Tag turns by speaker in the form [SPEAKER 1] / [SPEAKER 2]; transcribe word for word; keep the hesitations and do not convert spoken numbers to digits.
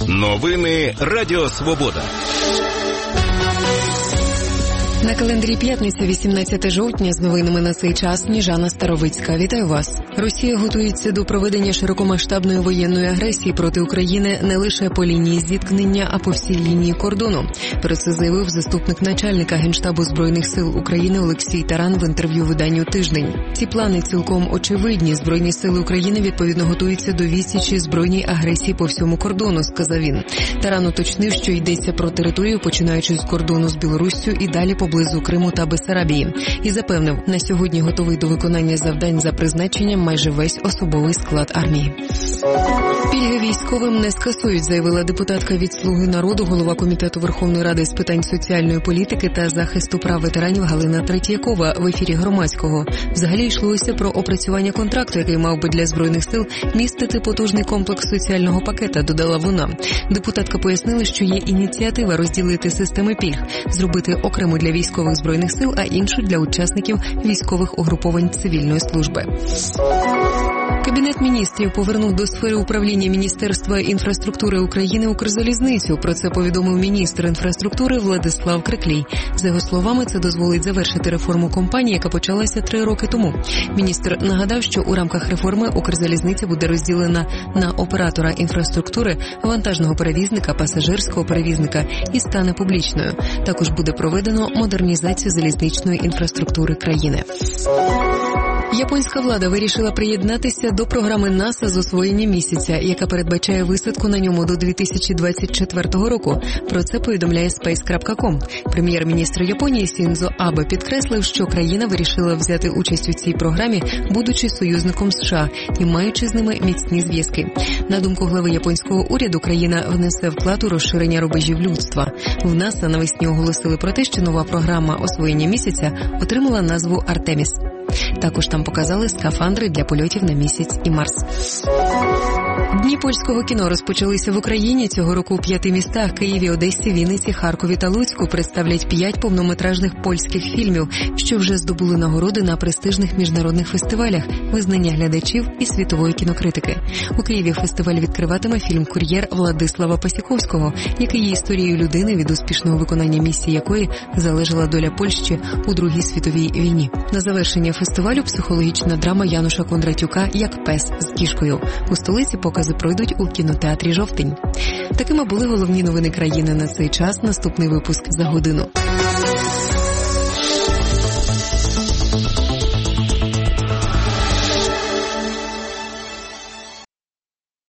[SPEAKER 1] Новини Радіо Свобода.
[SPEAKER 2] На календарі п'ятниця, вісімнадцяте жовтня, з новинами на цей час Сніжана Старовицька. Вітаю вас. Росія готується до проведення широкомасштабної воєнної агресії проти України не лише по лінії зіткнення, а по всій лінії кордону. Про це заявив заступник начальника Генштабу Збройних сил України Олексій Таран в інтерв'ю виданню «Тиждень». Ці плани цілком очевидні. Збройні сили України відповідно готуються до відсічі збройній агресії по всьому кордону, сказав він. Таран уточнив, що йдеться про територію, починаючи з кордону з Білоруссю і далі поблизу Криму та Бессарабії. І запевнив, на сьогодні готовий до виконання завдань за призначенням майже весь особовий склад армії. Пільги військовим не скасують, заявила депутатка від «Слуги народу», голова Комітету Верховної Ради з питань соціальної політики та захисту прав ветеранів Галина Третьякова в ефірі Громадського. Взагалі йшлося про опрацювання контракту, який мав би для Збройних сил містити потужний комплекс соціального пакета, додала вона. Депутатка пояснила, що є ініціатива розділити системи пільг, зробити окремо для військових Збройних сил, а іншу для учасників військових угруповань цивільної служби. Кабінет міністрів повернув до сфери управління Міністерства інфраструктури України Укрзалізницю. Про це повідомив міністр інфраструктури Владислав Криклій. За його словами, це дозволить завершити реформу компанії, яка почалася три роки тому. Міністр нагадав, що у рамках реформи Укрзалізниця буде розділена на оператора інфраструктури, вантажного перевізника, пасажирського перевізника і стане публічною. Також буде проведено модернізацію залізничної інфраструктури країни. Японська влада вирішила приєднатися до програми НАСА з освоєння місяця, яка передбачає висадку на ньому до дві тисячі двадцять четвертого року. Про це повідомляє спейс крапка ком. Прем'єр-міністр Японії Сіндзо Абе підкреслив, що країна вирішила взяти участь у цій програмі, будучи союзником США і маючи з ними міцні зв'язки. На думку глави японського уряду, країна внесе вклад у розширення рубежів людства. В НАСА навесні оголосили про те, що нова програма освоєння місяця отримала назву «Артеміс». Також там показали скафандри для польотів на місяць і Марс. Дні польського кіно розпочалися в Україні. Цього року у п'яти містах – Києві, Одесі, Вінниці, Харкові та Луцьку – представлять п'ять повнометражних польських фільмів, що вже здобули нагороди на престижних міжнародних фестивалях, визнання глядачів і світової кінокритики. У Києві фестиваль відкриватиме фільм «Кур'єр» Владислава Пасіковського, який є історією людини, від успішного виконання місії якої залежала доля Польщі у Другій світовій війні. На завершення фестивалю психологічна драма Януша Кондратюка «Як пес з кішкою». У столиці покази пройдуть у кінотеатрі «Жовтень». Такими були головні новини країни на цей час. Наступний випуск за годину.